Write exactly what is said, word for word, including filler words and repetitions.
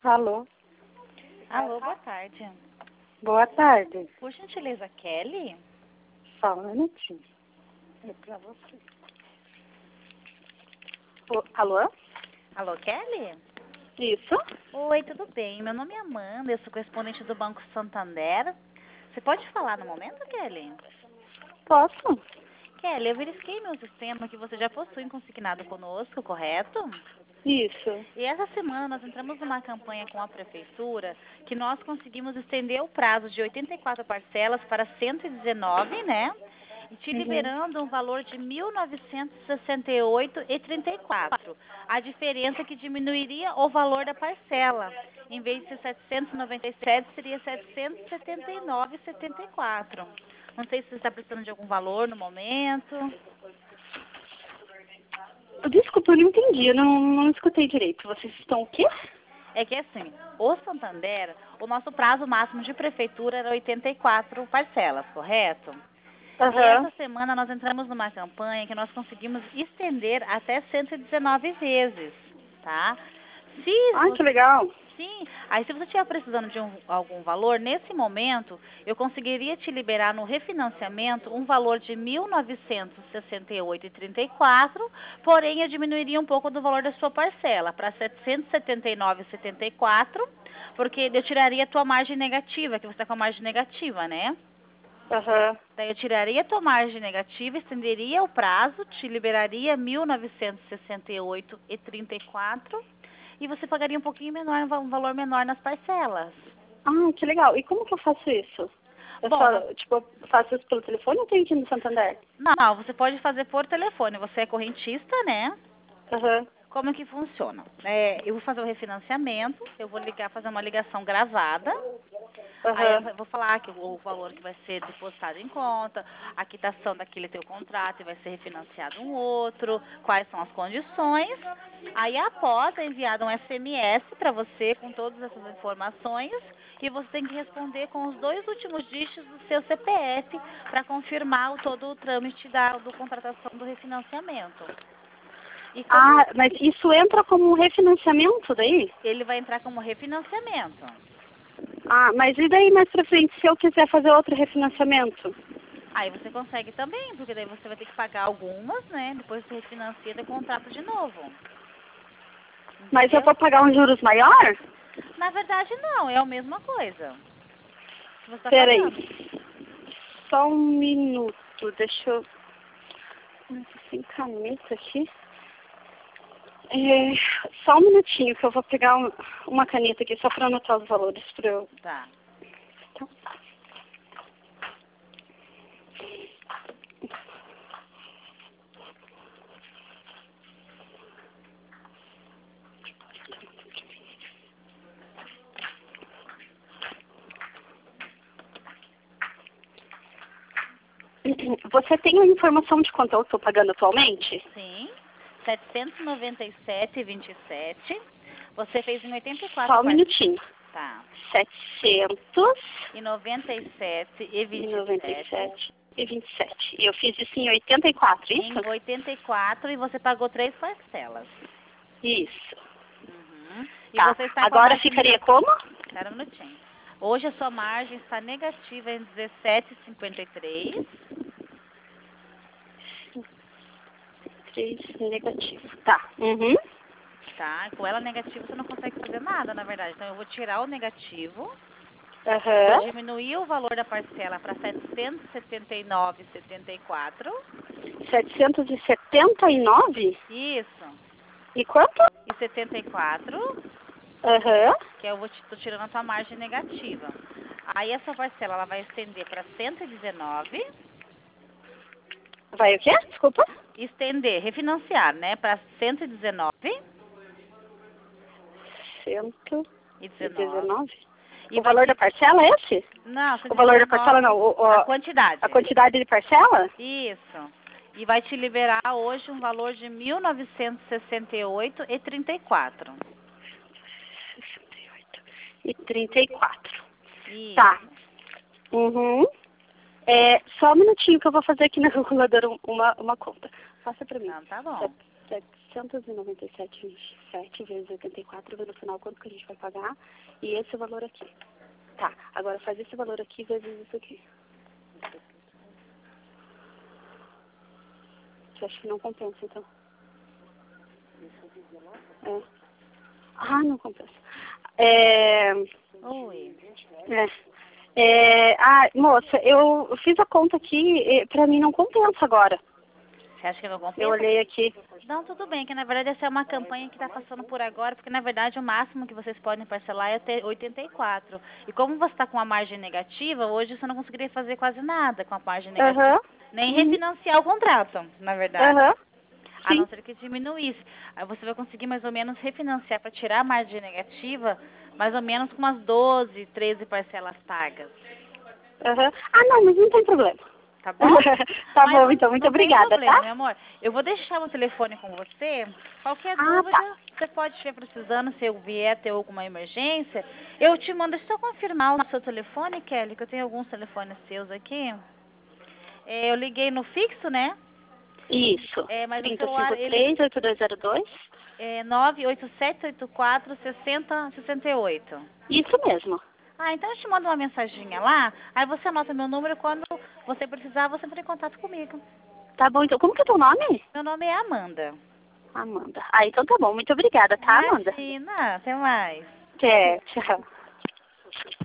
Alô? Alô, boa tarde. Boa tarde. Por gentileza, Kelly? Só um minutinho. É pra você. Ô, alô? Alô, Kelly? Isso? Oi, tudo bem? Meu nome é Amanda, eu sou correspondente do Banco Santander. Você pode falar no momento, Kelly? Posso? Kelly, eu verifiquei meu sistema que você já possui um consignado conosco, correto? Isso. E essa semana nós entramos numa campanha com a Prefeitura que nós conseguimos estender o prazo de oitenta e quatro parcelas para cento e dezenove, né? E te Uhum. liberando um valor de mil novecentos e sessenta e oito reais e trinta e quatro. A diferença é que diminuiria o valor da parcela. Em vez de ser setecentos e noventa e sete, seria setecentos e setenta e nove reais e setenta e quatro. Não sei se você está precisando de algum valor no momento. Desculpa, eu não entendi. Eu não, não escutei direito. Vocês estão o quê? É que assim, o Santander, o nosso prazo máximo de prefeitura era oitenta e quatro parcelas, correto? E Aham. essa semana nós entramos numa campanha que nós conseguimos estender até cento e dezenove vezes, tá? Se Ai, que você, legal. sim, aí se você estiver precisando de um, algum valor, nesse momento, eu conseguiria te liberar no refinanciamento um valor de mil novecentos e sessenta e oito reais e trinta e quatro, porém eu diminuiria um pouco do valor da sua parcela para setecentos e setenta e nove reais e setenta e quatro, porque eu tiraria a tua margem negativa, que você está com a margem negativa, né? Aham. Daí eu tiraria a tua margem negativa, estenderia o prazo, te liberaria mil novecentos e sessenta e oito reais e trinta e quatro e você pagaria um pouquinho menor, um valor menor nas parcelas. Ah, que legal. E como que eu faço isso? Eu Bom, nós- só, tipo, eu faço isso pelo telefone ou tenho que ir no Santander? não, você pode fazer por telefone. Você é correntista, né? Aham. Como que funciona? É, eu vou fazer o refinanciamento, eu vou ligar, fazer uma ligação gravada. Aí Aham. eu vou falar que o valor que vai ser depositado em conta, a quitação daquele teu contrato e vai ser refinanciado um outro, quais são as condições. Aí após é enviado um S M S para você com todas essas informações e você tem que responder com os dois últimos dígitos do seu C P F para confirmar o, todo o trâmite da do contratação do refinanciamento. E como Ah, mas isso entra como um refinanciamento daí? ele vai entrar como refinanciamento? Ah, mas e daí mais pra frente, se eu quiser fazer outro refinanciamento? Aí você consegue também, porque daí você vai ter que pagar algumas, né? Depois você refinancia e contrato de novo. Mas eu Entendeu? vou pagar um juros maior? Na verdade, não, é a mesma coisa que você está Peraí. pagando. Só um minuto, deixa eu... Nossa, sem caneta aqui. É, só um minutinho que eu vou pegar um- uma caneta aqui só para anotar os valores para eu... Tá. Então, você tem a informação de quanto eu estou pagando atualmente? Sim. setecentos e noventa e sete reais e vinte e sete. Você fez em oitenta e quatro Só um parcelas. minutinho. Tá. setecentos E noventa e sete e e vinte e noventa e sete. sete e vinte e sete. Eu fiz isso em oitenta e quatro, isso? Em oitenta e quatro e você pagou três parcelas. Isso. Uhum. E Tá. você está com a Agora margem ficaria negativa. como? Espera um minutinho. Hoje a sua margem está negativa em dezessete reais e cinquenta e três. três negativo. Tá. Uhum. Tá? Com ela negativa você não consegue fazer nada, na verdade. Então eu vou tirar o negativo, vou Aham. diminuir o valor da parcela para setecentos e setenta e nove reais e setenta e quatro. setecentos e setenta e nove? Isso. E quanto? E setenta e quatro, Aham. que eu vou te, tô tirando a tua margem negativa. Aí essa parcela ela vai estender para cento e dezenove, Vai o quê? Desculpa. estender, refinanciar, né, para cento e dezenove Cento e e dezenove. dezenove. E O vai valor da te parcela é esse? Não, O valor da cento e dezenove parcela não. O, o- a quantidade. a quantidade de parcela? Isso. E vai te liberar hoje um valor de mil novecentos e sessenta e oito reais e trinta e quatro. sessenta e oito e trinta e quatro. Tá. Isso. Uhum. É, só um minutinho que eu vou fazer aqui na calculadora uma, uma conta. Faça pra mim. Então tá bom. setecentos e noventa e sete vírgula vinte e sete vezes oitenta e quatro, ver no final quanto que a gente vai pagar. E esse valor aqui. Tá, agora faz esse valor aqui vezes isso aqui. Eu acho que não compensa, então. É. Ah, não compensa. É... Oi. É. É... Ah, moça, eu fiz a conta aqui, e pra mim não compensa agora. Você acha que não compensa? Eu olhei aqui. Não, tudo bem, que na verdade essa é uma campanha que está passando por agora, porque na verdade o máximo que vocês podem parcelar é até oitenta e quatro. E como você está com uma margem negativa, hoje você não conseguiria fazer quase nada com a margem negativa. Aham. Nem Uhum. refinanciar o contrato, na verdade. Aham. A não Sim. ser que diminuísse. Aí você vai conseguir mais ou menos refinanciar para tirar a margem negativa, mais ou menos com umas doze, treze parcelas pagas. Aham. Ah, não, mas não tem problema. Tá bom? Tá Mas bom, não, então. Muito não tem obrigada, problema, tá? meu amor. Eu vou deixar o telefone com você. Qualquer Ah, dúvida, tá. você pode estiver precisando, se eu vier ter alguma emergência. Eu te mando, deixa eu só confirmar o seu telefone, Kelly, que eu tenho alguns telefones seus aqui. É, eu liguei no fixo, né? Isso. É, mas o trinta e celular, cinco ele três, oito dois zero dois. é nove oito sete oito quatro seis zero seis oito. Isso mesmo. Ah, então eu te mando uma mensaginha lá, aí você anota meu número, quando você precisar, você entra em contato comigo. Tá bom, então. Como que é teu nome? Meu nome é Amanda. Amanda. Ah, então tá bom. Muito obrigada, tá, Amanda? Imagina, até mais. Até. Tchau.